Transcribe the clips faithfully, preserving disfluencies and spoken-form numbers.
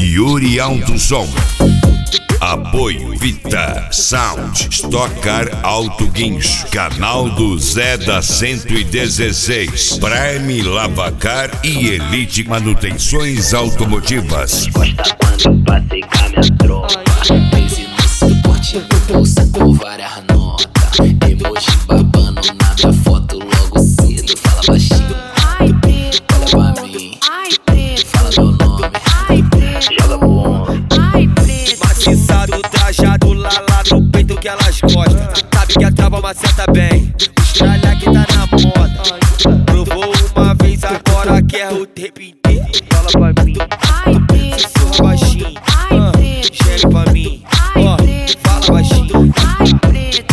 Yuri Alto Som. Apoio Vita Sound, Stock Car Alto Guincho, canal do Zé da cento e dezesseis, Prime Lavacar e Elite Manutenções Automotivas. Gosta quando passei com a minha tropa. Crazy no suporte, no bolsa com várias notas. Emoji babando na minha foto logo cedo. Fala baixinho, Ai, preto, olha pra mim, ai, preto, fala meu nome, ai, preto, joga pro ombro. ai, preto. Maciçado, trajado lá, lá no peito que elas gostam. Sabe que a trava maceta bem, estralha que tá na moda. Provou uma vez, agora quer o tempo inteiro. Fala pra mim, Ai, preto, sussurra baixinho, ai, ah, preto, geme pra mim, ai, ó, preto, fala baixinho. ai, preto.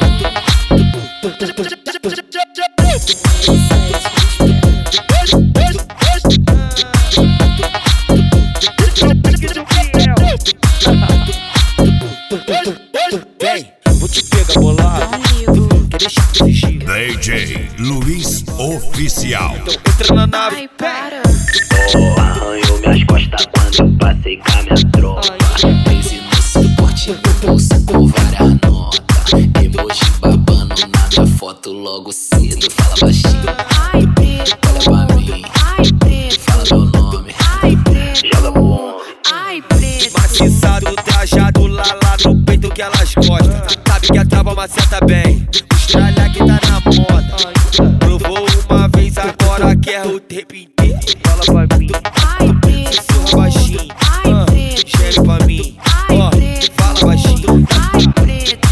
Vem, vou te pegar bolado, quer deixar de fingir. D J Luiz Oficial. Então entra na nave, Ai, para. Oh, arranhou minhas costas quando passei com a minha tropa. Crazy no suporte, no bolsa com várias notas. Emoji babando na minha foto logo cedo. Fala baixinho, Ai, preto, olha pra mim, ai, preto, fala meu nome, ai, preto, joga pro ombro. ai, preto. maciçado, trajado lá, lá no peito que elas gostam. Sabe que a trava maceta bem, estralha que tá na moda. Provou uma vez, agora quer o tempo inteiro. Fala pra mim, Ai, preto, sussurra baixinho, ai, ah, preto, geme pra mim, ai, ó, preto, fala baixinho. ai, preto.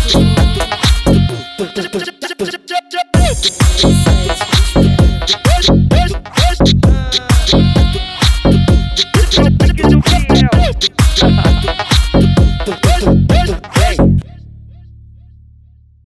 Hey!